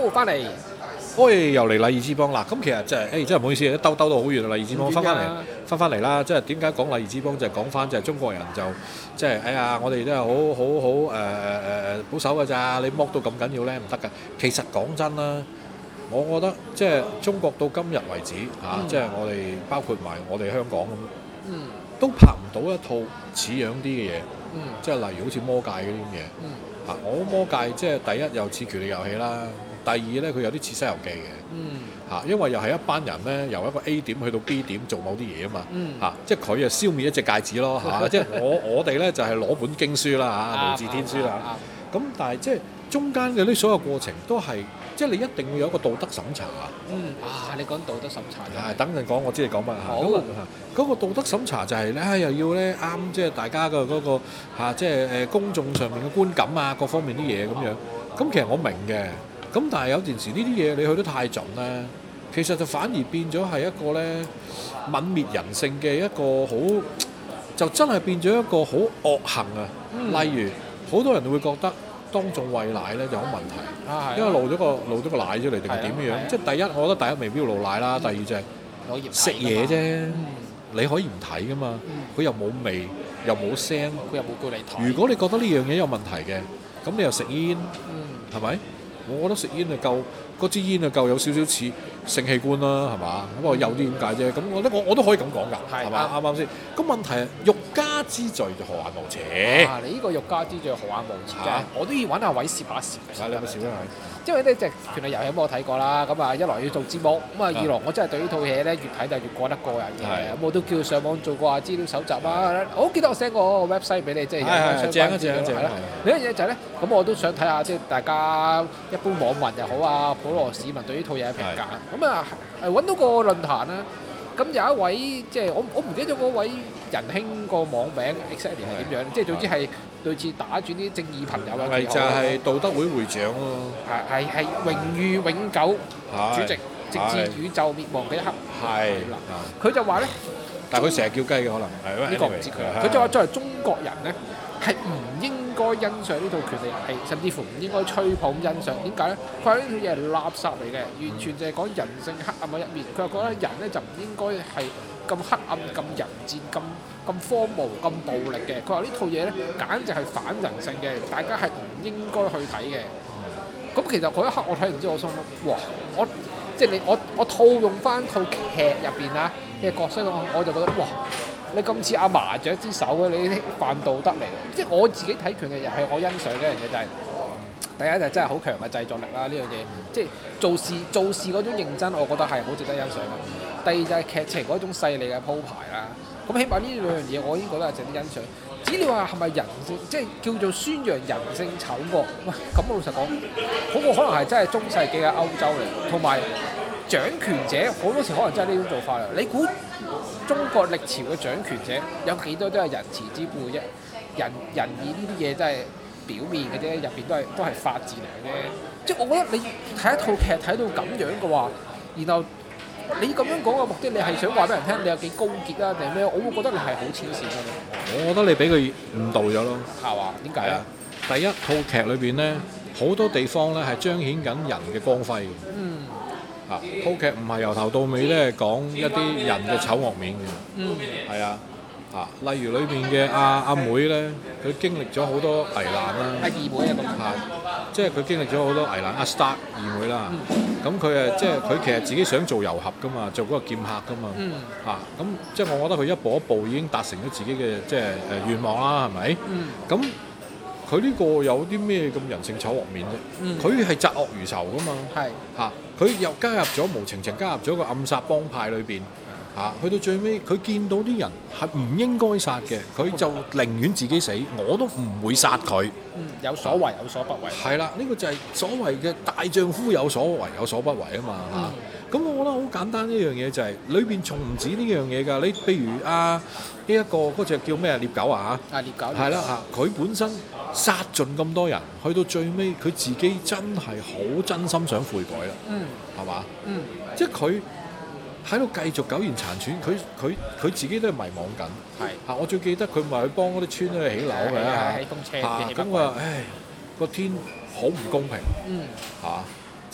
好翻嚟， 又嚟勵志幫啦！咁其實真係唔好意思，兜到好遠啦！勵志幫翻嚟啦！即係點解講勵志幫就係講翻就係中國人就即係我哋都係好保守㗎咋，你剝到咁緊要咧唔得㗎。其實講真啦，我覺得即係中國到今日為止即係我哋包括埋我哋香港咁，都拍唔到一套似樣啲嘅嘢，即係例如好似魔戒嗰啲咁嘢。我魔戒即係第一又似權力遊戲啦。第二咧，佢有啲似《西遊記》嘅，因為又係一班人咧，由一個 A 點去到 B 點做某啲嘢啊嘛，即係佢消滅一隻戒指咯，即係我哋咧就係攞本經書啦無字天書啦，咁但係即係中間嘅啲所有過程都係，即係你一定會有一個道德審查你講道德審查等陣講，我知你講乜嗰個道德審查就係咧，又要咧啱，即係大家嘅嗰個即係公眾上面嘅觀感啊，各方面啲嘢咁樣。咁其實我明嘅。咁但係有陣時呢啲嘢你去得太盡咧，其實就反而變咗係一個咧泯滅人性嘅一個好，就真係變咗一個好惡行啊！例如好多人會覺得當眾餵奶咧就好問題，因為露咗個奶出嚟定係點樣？即係第一，我覺得第一未必要露奶啦，第二就係食嘢啫，你可以唔睇噶嘛，佢又冇味又冇聲， 佢又冇叫你睇。 如果你覺得呢樣嘢有問題嘅，咁你又食煙，係咪？我覺得食煙就夠，嗰支煙就夠有少少似性器官啦，係嘛？咁我有啲點解啫？咁我覺得我都可以咁講㗎，係嘛？啱唔啱先？咁問題係欲加之罪就何患無辭？ 你呢個欲加之罪何患無辭啫？我都要揾下位試下試。 你有冇試啊？ 因為呢隻權力遊戲我睇過啦，咁一來要做節目，咁二來我真係對呢套嘢咧越睇就越覺得過癮嘅，咁我都叫上網做過資料搜集啦。我記得我 send 過個 website 俾你，即係有相關資料係啦。另一樣嘢就係咧，咁我都想睇下即係大家一般網民又好啊，普羅市民對呢套嘢嘅評價。咁揾到個論壇啦，咁有一位即係我唔記得咗嗰位仁兄個網名 exactly 係點樣，即係總之係類似打轉啲正義朋友嘅。 係就係道德會會長咯。 係榮譽永久主席，直至宇宙滅亡嘅一刻。係啦，佢就話咧， 但係佢成日叫雞嘅可能。 呢個唔知佢。佢就話作為中國人咧，係唔應該欣賞呢套權力遊戲，甚至乎唔應該吹捧欣賞。點解咧？佢話呢套嘢係垃圾嚟嘅，完全就係講人性黑暗嘅一面。佢話覺得人咧就唔應該係咁黑暗、咁人戰、咁荒謬、咁暴力嘅。佢話呢套嘢咧簡直係反人性嘅，大家係唔應該去睇嘅。咁其實嗰一刻我睇完之後，我心諗，哇！我套用翻套劇入邊啊嘅角色，我就覺得哇！你咁似阿麻雀之手嘅，你犯道德嚟。即係我自己睇拳嘅遊戲，我欣賞嘅一樣嘢就係第一就真係好強嘅製作力啦，呢樣嘢即係做事嗰種認真，我覺得係好值得欣賞嘅。第二就係劇情嗰種細膩嘅鋪排啦。咁起碼呢兩樣嘢我已經覺得係值得欣賞。至於你話係咪人性，即係叫做宣揚人性醜惡？喂，咁我老實講，嗰個可能係真係中世紀嘅歐洲嚟，同埋掌權者好多時可能真係呢種做法啦。你估中國歷朝嘅掌權者有幾多都係仁慈之輩啫？仁義呢啲嘢真係表面嘅啫，入邊都係法治嚟嘅。即係我覺得你睇一套劇睇到咁樣嘅話，然後你咁樣講嘅目的，你係想話俾人聽你有幾高潔啊定係咩？我會覺得你係好黐線嘅。 我覺得你俾佢誤導咗咯。 係嘛？點解啊？ 第一套劇裏邊咧，好多地方咧係彰顯緊人嘅光輝嘅。套劇唔係由頭到尾咧講一啲人嘅醜惡面嘅。係啊。例如裏邊嘅阿妹咧，佢經歷咗好多危難啦。 二妹啊咁。 即係佢經歷咗好多危難。阿 Stark 二妹啦。咁佢即係佢其實自己想做遊俠噶嘛，做嗰個劍客噶嘛。咁即係我覺得佢一步一步已經達成咗自己嘅即係願望啦，係咪？咁佢呢個有啲咩咁人性醜惡面啫？佢係嫉惡如仇噶嘛。佢又加入咗無情加入咗個暗殺幫派裏邊。去到最尾，佢見到啲人係唔應該殺嘅，佢就寧願自己死，我都唔會殺佢。 有所為有所不為。係啦，呢個就係所謂嘅大丈夫有所為有所不為啊嘛。咁我覺得好簡單一樣嘢就係裏邊從唔止呢樣嘢㗎。你譬如呢一個嗰隻叫咩獵狗啊嚇？獵狗。係啦佢本身殺盡咁多人，去到最尾佢自己真係好真心想悔改啦。係嘛？即係佢喺度繼續苟延殘喘，佢自己都係迷惘緊。我最記得佢咪去幫嗰啲村咧起樓嘅。起風車。咁話個天好唔公平。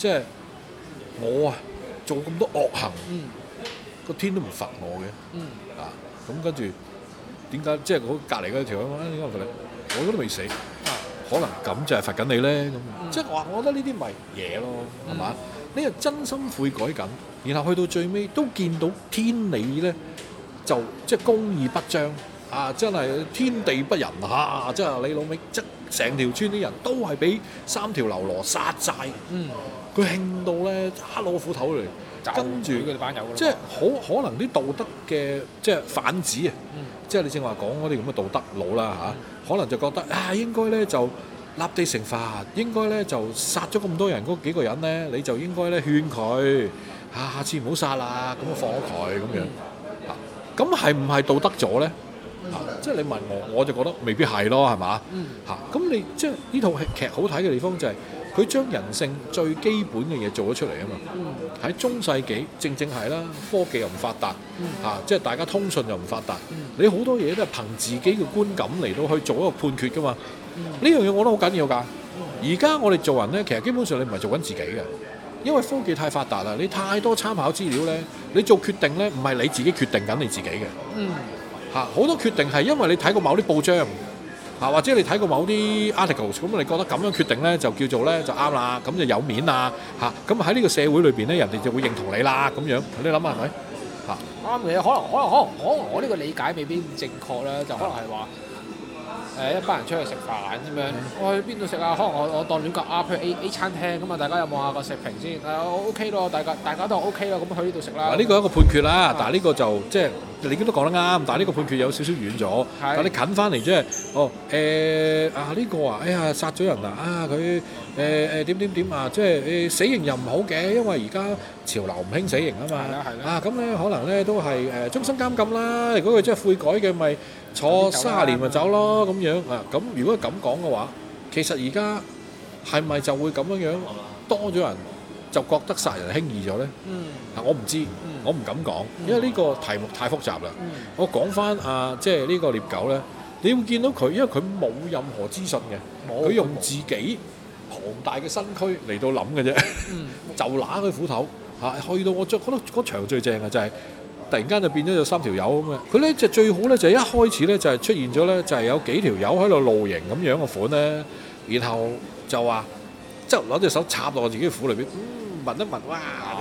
即係我啊做咁多惡行， 嗯個天都唔罰我嘅。 嗯啊，咁跟住點解即係我隔離嗰條啊？點解唔罰你？我都未死，可能咁就係罰緊你咧。咁、即係話，我覺得呢啲咪嘢咯，係嘛？你係真心悔改緊，然後去到最尾都見到天理咧，就即係公義不彰啊！真係天地不仁啊！即係你老味，即係成條村啲人都係俾3條流羅殺晒。 嗯， 佢興到咧一攞斧頭嚟，跟住佢哋班友㗎啦， 即係可能啲道德嘅即係反子啊，即係你正話講嗰啲咁嘅道德佬啦嚇，可能就覺得啊應該咧就立地成法，應該咧就殺咗咁多人嗰幾個人咧，你就應該咧勸佢下次唔好殺啦，咁放咗佢咁樣嚇，咁係唔係道德咗咧？即係你問我就覺得未必係咯，係嘛嚇？咁你即係呢套劇好睇嘅地方就係佢將人性最基本嘅嘢做咗出嚟啊嘛！喺中世紀正係啦，科技又唔發達即係大家通訊又唔發達，你好多嘢都係憑自己嘅觀感嚟到去做一個判決噶嘛。呢樣嘢我覺得好緊要㗎。而家我哋做人呢，其實基本上你唔係做緊自己嘅，因為科技太發達啦，你太多參考資料呢，你做決定呢，唔係你自己決定緊你自己嘅。好多決定係因為你睇過某啲報章或者你睇過某啲 articles， 咁你覺得咁樣決定呢，就叫做呢，就啱啦，咁就有面啊咁喺呢個社會裏邊呢，人哋就會認同你啦咁樣。你諗下係咪啱嘅，可能我呢個理解未必咁正確啦，就可能係話一班人出去食飯咁樣，我去邊度食啊？可能我當亂夾去 A 餐廳咁啊，大家有冇下個食評先？我 OK 咯，大家都 OK 咯，咁去呢度食啦。 呢個係一個判決啦，但係呢個就即係你都講得啱，但係呢個判決有少少遠咗。但係你近翻嚟即係呢個啊，哎呀殺咗人啊，佢點啊，即係死刑又唔好嘅，因為而家潮流唔興死刑啊嘛。咁咧可能咧都係終身監禁啦。如果佢真係悔改嘅，咪坐30年咪走咯咁樣啊。咁如果咁講嘅話，其實而家係咪就會咁樣多咗人就覺得殺人輕易咗咧？我唔知，我唔敢講，因為呢個題目太複雜啦。我講翻即係呢個獵狗咧，你會見到佢，因為佢冇任何資訊嘅，佢用自己龐大嘅身軀嚟到諗嘅啫，就揦佢斧頭去到我覺得嗰場最正嘅就係突然間就變咗有3條友咁嘅。佢咧就最好咧就係一開始咧就係出現咗咧就係有幾條友喺度露營咁樣嘅款咧，然後就話即係攞隻手插落我自己嘅斧裏邊。聞一聞，哇！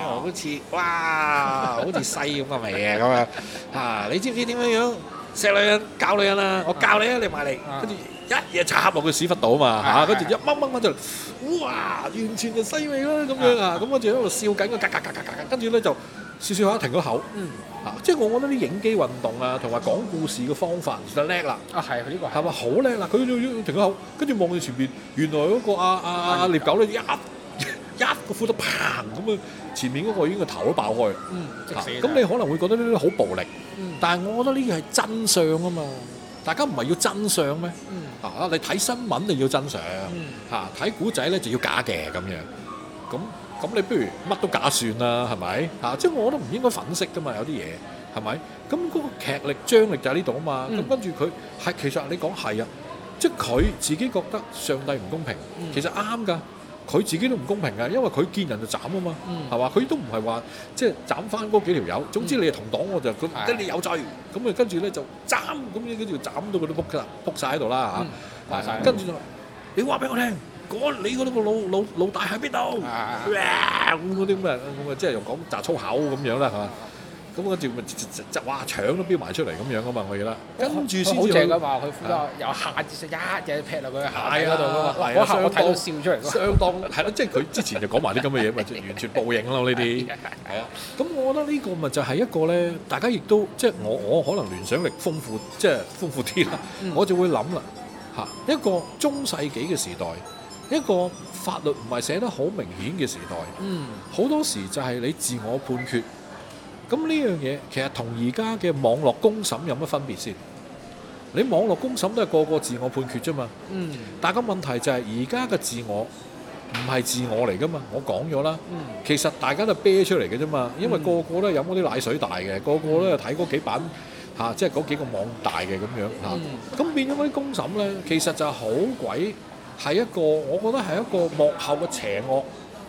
好似西咁嘅味嘅咁樣你知唔知點樣錫女人教女人啊？我教你啊，你埋嚟，跟住一嘢插落佢屎忽度啊嘛跟住一掹就，哇！完全就西味啦咁樣咁跟住喺度笑緊，跟住咧就笑下停咗口。即係我覺得啲影機運動啊，同埋講故事嘅方法就叻啦。 係佢呢個係咪好叻啦？佢停咗口，跟住望住前邊，原來嗰個獵狗咧一個斧頭砰咁前面嗰個已經個頭都爆開。咁你可能會覺得呢啲好暴力，但係我覺得呢個係真相啊嘛。大家唔係要真相咩？你睇新聞就要真相，睇古仔咧就要假嘅咁樣。咁你不如乜都假算啦，係咪？即係我覺得唔應該粉飾噶嘛，有啲嘢係咪？咁嗰個劇力張力就喺呢度啊嘛。咁跟住佢係其實你講係啊，即係佢自己覺得上帝唔公平，其實啱㗎。佢自己都唔公平㗎，因為佢見人就斬啊嘛，係嘛？佢都唔係話即係斬翻嗰幾條友。總之你係同黨我就覺得你有罪，咁跟住咧就斬，咁樣跟住斬到佢都仆晒喺度啦跟住就你話俾我聽，你嗰個老大喺邊度？咁嗰啲咁啊，即係又講雜粗口咁樣啦，係嘛？咁跟住咪哇腸都飆埋出嚟咁樣啊嘛，我記得。跟住先至好正㗎嘛，佢斧頭由下至上一嘢劈落佢下嗰度㗎嘛。嗰下我睇到笑出嚟。 相當係咯，即係佢之前就講埋啲咁嘅嘢，咪完全報應咯呢啲。咁我覺得呢個咪就係一個咧，大家亦都即係我可能聯想力豐富，即係豐富啲啦。我就會諗啦一個中世紀嘅時代，一個法律唔係寫得好明顯嘅時代，好多時就係你自我判決。咁呢樣嘢其實同而家嘅網絡公審有乜分別先？你網絡公審都係個自我判決啫嘛。但係個問題就係而家嘅自我唔係自我嚟噶嘛。我講咗啦，其實大家都啤出嚟嘅啫嘛。因為個個都飲嗰啲奶水大嘅，個個都係睇嗰幾版即係嗰幾個網大嘅咁樣咁變咗嗰啲公審咧，其實就好鬼係一個，我覺得係一個幕後嘅邪惡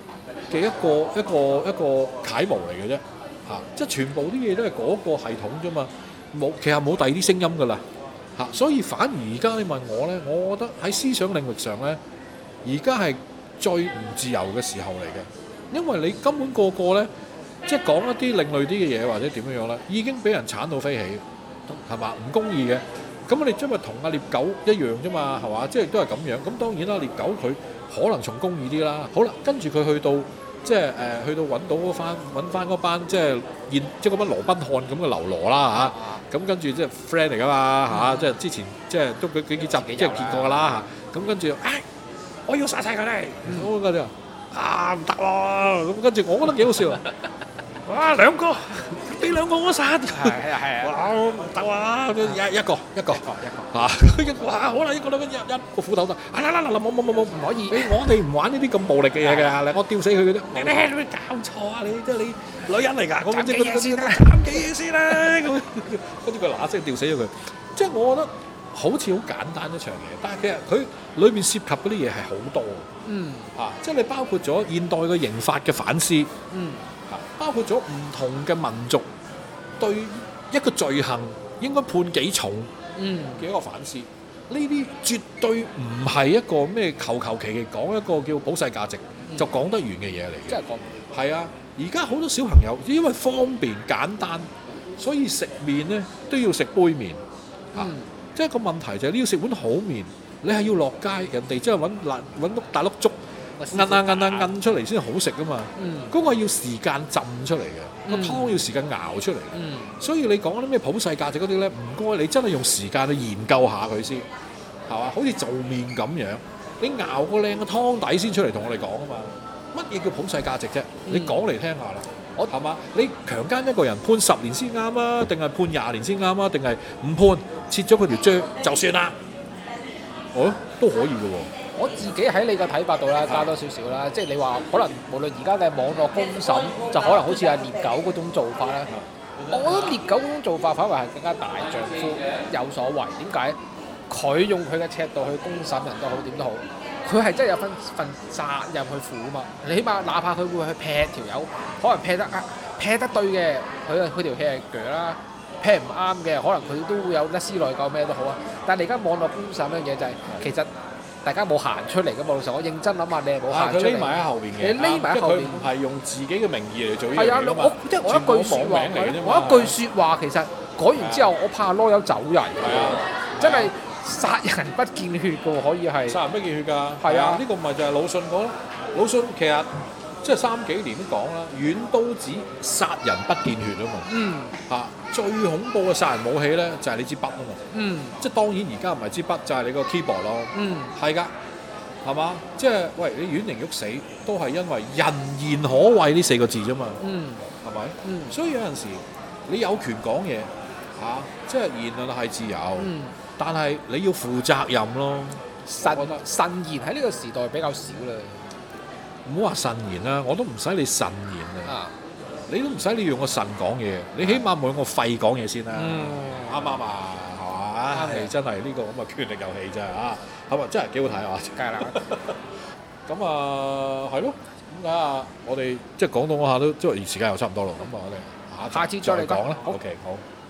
嘅一個楷模嚟嘅啫，即係全部啲嘢都係嗰個系統啫嘛，其實冇第二啲聲音噶啦，所以反而而家你問我咧，我覺得喺思想領域上咧，而家係最唔自由嘅時候嚟嘅，因為你根本個個咧，即係講一啲另類啲嘅嘢或者點樣樣咧，已經俾人鏟到飛起，係嘛？唔公義嘅。咁你即係同阿獵狗一樣啫嘛，係嘛？即係都係咁樣。咁當然啦，獵狗佢可能仲公義啲啦。好啦，跟住佢去到即係去到揾翻嗰班即係嗰班羅賓漢咁嘅流羅啦嚇。咁跟住即係 friend 嚟噶嘛嚇，即係之前即係都幾集即係見過㗎啦嚇。咁跟住我要殺曬佢哋，咁跟住唔得喎。咁跟住我覺得幾好笑啊！哇，兩個俾兩個我殺，係哇唔得啊！一個嚇，哇好啦，一個個斧頭得，嗱冇唔可以，我哋唔玩呢啲咁暴力嘅嘢嘅，我吊死佢嘅啫。你搞錯啊！你即係你女人嚟㗎，斬幾嘢先啦，斬幾嘢先啦，咁跟住佢嗱聲吊死咗佢。即係我覺得好似好簡單一場嘢，但係其實佢裏面涉及嗰啲嘢係好多。即係你包括咗現代嘅刑法嘅反思。包括咗唔同嘅民族對一個罪行應該判幾重嘅一個反思，呢啲絕對唔係一個咩求其講一個叫普世價值就講得完嘅嘢嚟嘅。 真係講唔完。係啊，而家好多小朋友因為方便簡單，所以食麵呢都要食杯麵。即係個問題就係你要食碗好麵，你係要落街，人哋即係揾碌大碌粥。摁出嚟先好食噶嘛，嗰個要時間浸出嚟嘅，個湯要時間熬出嚟嘅，所以你講啲咩普世價值嗰啲咧，唔該你真係用時間去研究下佢先，係嘛？好似做麵咁樣，你熬個靚嘅湯底先出嚟同我哋講啊嘛，乜嘢叫普世價值啫？你講嚟聽下啦，係嘛？你強姦一個人判10年先啱啊，定係判20年先啱啊？定係唔判切咗佢條椎就算啦？都可以嘅喎。 我自己喺你個睇法度啦，加多少少啦，即係你話可能無論而家嘅網絡公審，就可能好似阿獵狗嗰種做法啦。我覺得獵狗嗰種做法反為係更加大丈夫有所為。點解？佢用佢嘅尺度去公審人都好，點都好，佢係真係有份責任去負啊嘛。你起碼哪怕佢會去劈條友，可能劈得對嘅，佢條氣係鋸啦；劈唔啱嘅，可能佢都會有一絲內疚咩都好啊。但係而家網絡公審嘅嘢就係其實。大家冇行出嚟嘅嘛，老實我認真諗下，你係冇行出嚟。佢匿埋喺後邊嘅，你匿埋喺後邊，佢唔係用自己嘅名義嚟做呢樣嘢㗎嘛。即係我一句説話，我一句説話其實講完之後，我怕攞友走人。係啊，真係殺人不見血㗎喎，可以係。殺人不見血㗎。係啊，呢個咪就係魯迅講咯。魯迅其實即係3幾年都講啦，軟刀子殺人不見血啊嘛。最恐怖嘅殺人武器咧，就係你支筆啊嘛。即係當然而家唔係支筆，就係你個 keyboard 咯。係㗎，係嘛？即係喂，你阮玲玉死都係因為人言可畏呢4個字啫嘛。係咪？所以有陣時你有權講嘢即係言論係自由，但係你要負責任咯。慎言喺呢個時代比較少啦。唔好話慎言啦，我都唔使你慎言啊。你都唔使你用個腎講嘢，你起碼冇用個肺講嘢先啦。啱唔啱啊？係嘛？真係呢個咁嘅權力遊戲真係咁真係幾好睇啊！梗係啦。咁係咯。咁啊，我哋即係講到嗰下都，即係時間又差唔多咯。咁我哋下次再嚟講啦。OK，好。